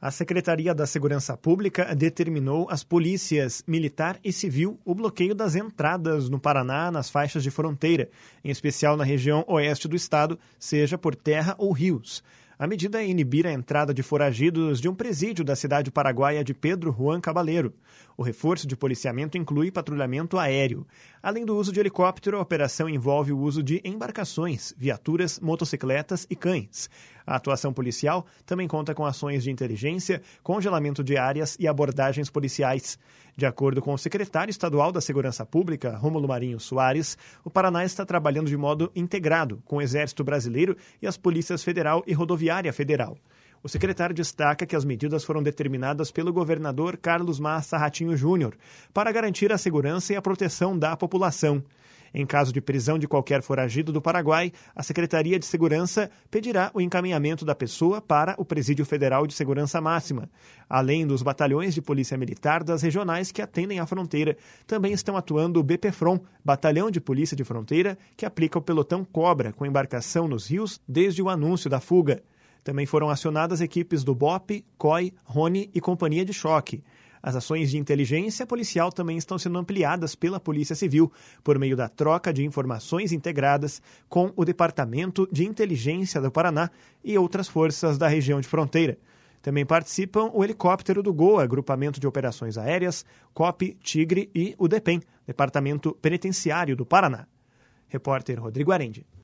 A Secretaria da Segurança Pública determinou às polícias militar e civil o bloqueio das entradas no Paraná nas faixas de fronteira, em especial na região oeste do estado, seja por terra ou rios. A medida é inibir a entrada de foragidos de um presídio da cidade paraguaia de Pedro Juan Cabaleiro. O reforço de policiamento inclui patrulhamento aéreo. Além do uso de helicóptero, a operação envolve o uso de embarcações, viaturas, motocicletas e cães. A atuação policial também conta com ações de inteligência, congelamento de áreas e abordagens policiais. De acordo com o secretário estadual da Segurança Pública, Rômulo Marinho Soares, o Paraná está trabalhando de modo integrado com o Exército Brasileiro e as Polícias Federal e Rodoviária Federal. O secretário destaca que as medidas foram determinadas pelo governador Carlos Massa Ratinho Júnior para garantir a segurança e a proteção da população. Em caso de prisão de qualquer foragido do Paraguai, a Secretaria de Segurança pedirá o encaminhamento da pessoa para o Presídio Federal de Segurança Máxima. Além dos batalhões de polícia militar das regionais que atendem à fronteira, também estão atuando o BPFROM, Batalhão de Polícia de Fronteira, que aplica o pelotão Cobra com embarcação nos rios desde o anúncio da fuga. Também foram acionadas equipes do BOP, COI, Rony e Companhia de Choque. As ações de inteligência policial também estão sendo ampliadas pela Polícia Civil, por meio da troca de informações integradas com o Departamento de Inteligência do Paraná e outras forças da região de fronteira. Também participam o helicóptero do GOA, Grupamento de Operações Aéreas, COP, Tigre e o DEPEN, Departamento Penitenciário do Paraná. Repórter Rodrigo Arendi.